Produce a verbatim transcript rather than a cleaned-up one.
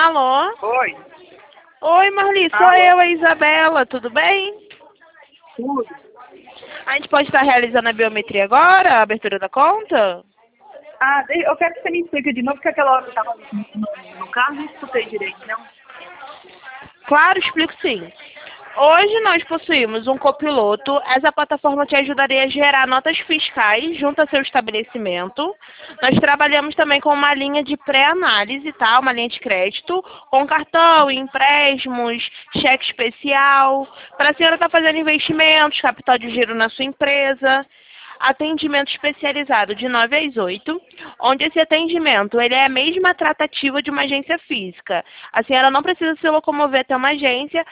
Alô? Oi. Oi, Marli, sou Alô. eu, a Isabela, tudo bem? Tudo. A gente pode estar realizando a biometria agora, a abertura da conta? Ah, de- eu quero que você me explique de novo, porque aquela hora eu estava no, no, no carro e não escutei direito, não. Claro, explico sim. Hoje nós possuímos um copiloto. Essa plataforma te ajudaria a gerar notas fiscais junto ao seu estabelecimento. Nós trabalhamos também com uma linha de pré-análise, tá? Uma linha de crédito, com cartão, empréstimos, cheque especial. Para a senhora estar fazendo investimentos, capital de giro na sua empresa. Atendimento especializado de nove às oito, onde esse atendimento ele é a mesma tratativa de uma agência física. A senhora não precisa se locomover até uma agência,